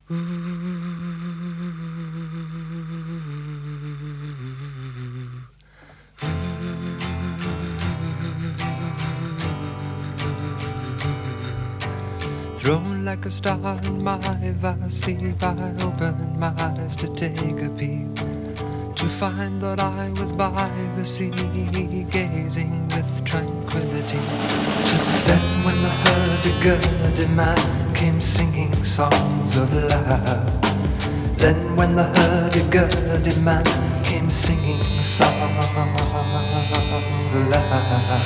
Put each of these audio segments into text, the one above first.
Thrown like a star in my vast sleep, I opened my eyes to take a peep, to find that I was by the sea, gazing with tranquility. Just then when the hurdy-gurdy man came singing songs of love, then when the hurdy-gurdy man came singing songs of love.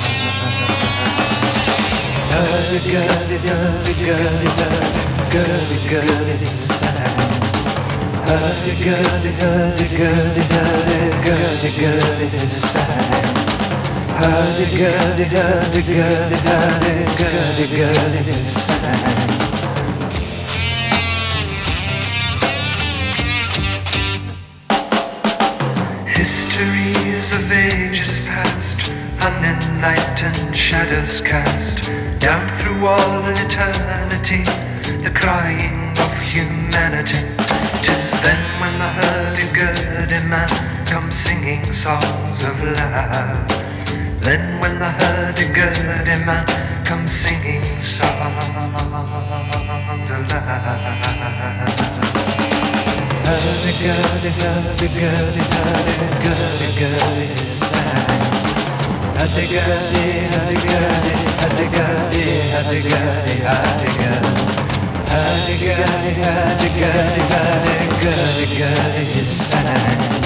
Hurdy-gurdy, hurdy-gurdy, hurdy-gurdy, sang. Hurdy-gurdy, hurdy-gurdy, hurdy-gurdy, sang. Hurdy-gurdy, hurdy-gurdy, hurdy-gurdy, sang. Histories of ages past, unenlightened shadows cast down through all eternity, the crying of humanity. 'Tis then when the hurdy-gurdy man comes singing songs of love. Then when the hurdy-gurdy man comes singing songs of love. Hurdy-gurdy, hurdy-gurdy, hurdy-gurdy, sang. Hurdy-gurdy, hurdy-gurdy, hurdy-gurdy, hurdy-gurdy, hurdy-gurdy. Hurdy-gurdy, hurdy-gurdy, hurdy-gurdy, sang.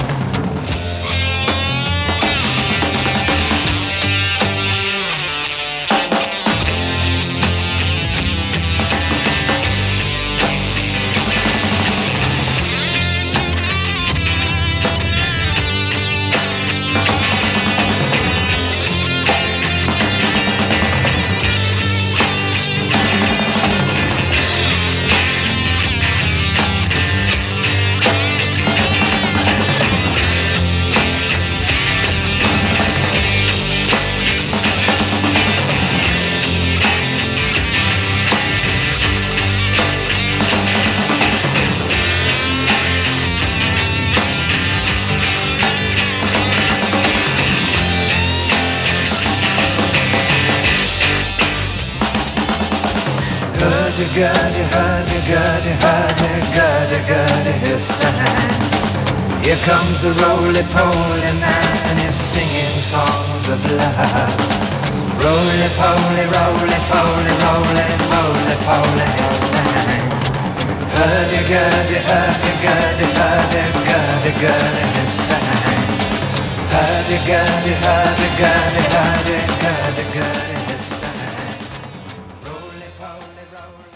Hurdy-gurdy, hurdy-gurdy, hurdy-gurdy, sang. Here comes a roly-poly man, he's singing songs of love. Roly-poly, roly-poly, roly-poly, sang. Hurdy-gurdy, hurdy-gurdy, hurdy-gurdy, sang. Hurdy-gurdy, hurdy-gurdy, hurdy-gurdy, sang. Roly-poly, roly.